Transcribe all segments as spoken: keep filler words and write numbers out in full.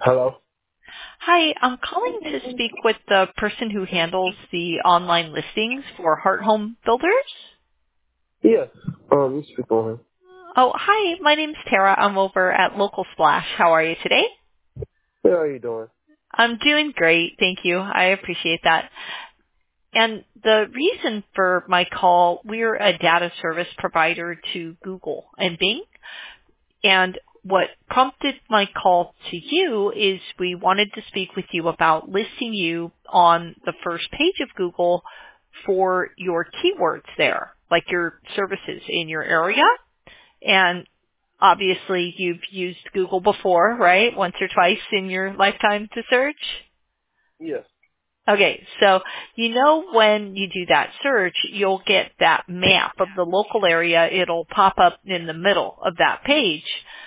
Hello? Hi, I'm calling to speak with the person who handles the online listings for Heart Home Builders. Yes. Um, you speak on him. Oh, hi, my name's Tara. I'm over at Local Splash. How are you today? Hey, how you doing? I'm doing great. Thank you. I appreciate that. And the reason for my call, we're a data service provider to Google and Bing. And what prompted my call to you is we wanted to speak with you about listing you on the first page of Google for your keywords there, like your services in your area. And obviously you've used Google before, right? Once or twice in your lifetime to search. Yes. Okay, so you know when you do that search, you'll get that map of the local area. It'll pop up in the middle of that page.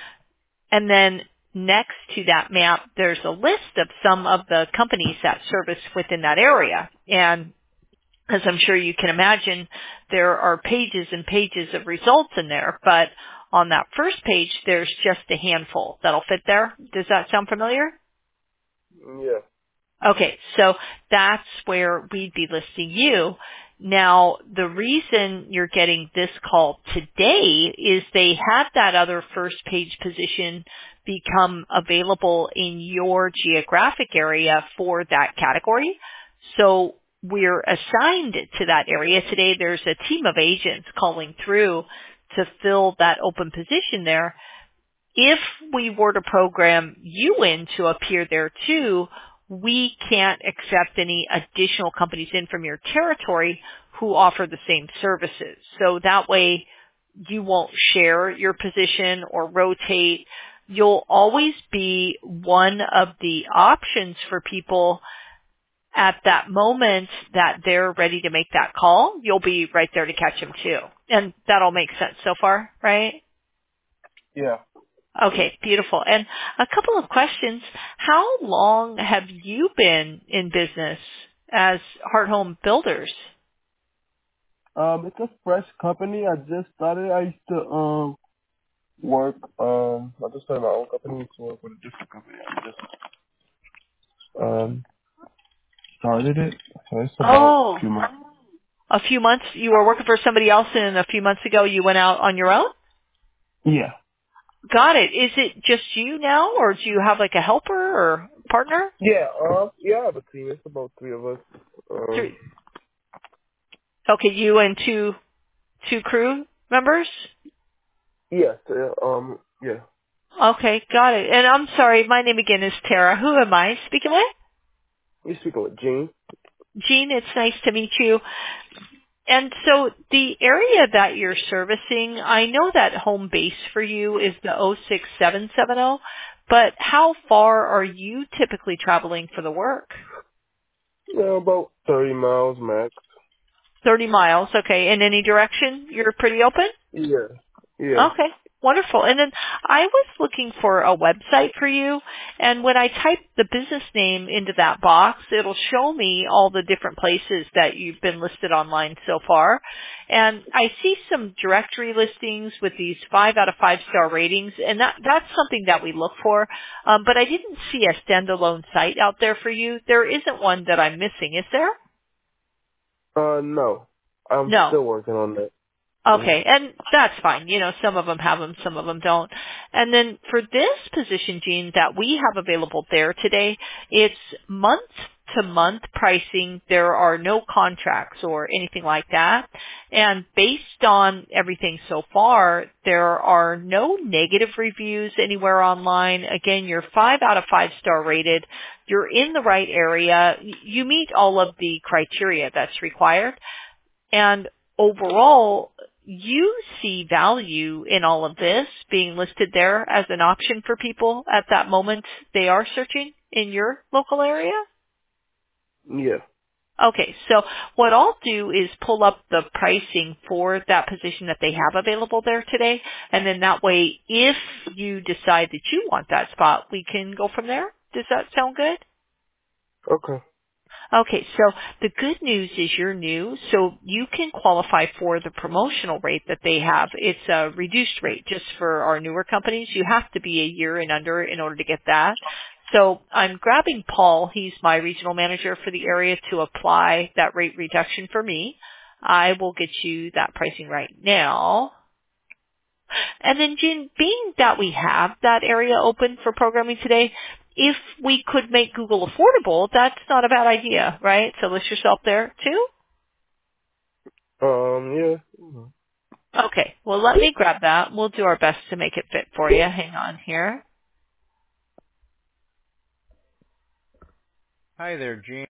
And then next to that map, there's a list of some of the companies that service within that area. And as I'm sure you can imagine, there are pages and pages of results in there. But on that first page, there's just a handful that'll fit there. Does that sound familiar? Yeah. Okay, so that's where we'd be listing you. Now, the reason you're getting this call today is they had that other first page position become available in your geographic area for that category. So we're assigned to that area today. There's a team of agents calling through to fill that open position there. If we were to program you in to appear there too, we can't accept any additional companies in from your territory who offer the same services. So that way you won't share your position or rotate. You'll always be one of the options for people at that moment that they're ready to make that call. You'll be right there to catch them too. And that'll make sense so far, right? Yeah. Okay, beautiful. And a couple of questions. How long have you been in business as Heart Home Builders? Um, it's a fresh company. I just started. I used to um work. Um, I just started my own company. I used to work with a different company. I just um started it. So it's about a Oh, few months. a few months. You were working for somebody else and a few months ago you went out on your own? Yeah. Got it. Is it just you now or do you have like a helper or partner? Yeah. Um. Yeah. I have a team. It's about three of us. Um. Three. Okay, you and two, two crew members? Yes. Yeah, um. Yeah. Okay, got it. And I'm sorry, my name again is Tara. Who am I speaking with? You speaking with Gene? Jean, it's nice to meet you. And so the area that you're servicing, I know that home base for you is the oh six seven seven oh, but how far are you typically traveling for the work? Yeah, about thirty miles max. thirty miles, okay. In any direction, you're pretty open? Yeah. Yeah. Okay, wonderful. And then I was looking for a website for you, and when I type the business name into that box, it'll show me all the different places that you've been listed online so far. And I see some directory listings with these five out of five star ratings, and that that's something that we look for. Um, but I didn't see a standalone site out there for you. There isn't one that I'm missing, is there? Uh, no. I'm No. still working on that. Mhm. Okay, and that's fine. You know, some of them have them, some of them don't. And then for this position, Gene, that we have available there today, it's month to month pricing. There are no contracts or anything like that. And based on everything so far, there are no negative reviews anywhere online. Again, you're five out of five star rated. You're in the right area. You meet all of the criteria that's required. And overall, you see value in all of this being listed there as an option for people at that moment they are searching in your local area? Yeah. Okay, so what I'll do is pull up the pricing for that position that they have available there today, and then that way, if you decide that you want that spot, we can go from there. Does that sound good? Okay. Okay, so the good news is you're new, so you can qualify for the promotional rate that they have. It's a reduced rate just for our newer companies. You have to be a year and under in order to get that. So I'm grabbing Paul. He's my regional manager for the area to apply that rate reduction for me. I will get you that pricing right now. And then, Jen, being that we have that area open for programming today, if we could make Google affordable, that's not a bad idea, right? So list yourself there too. Um, yeah. Mhm. Okay. Well, let me grab that. We'll do our best to make it fit for you. Hang on here. Hi there, Gene.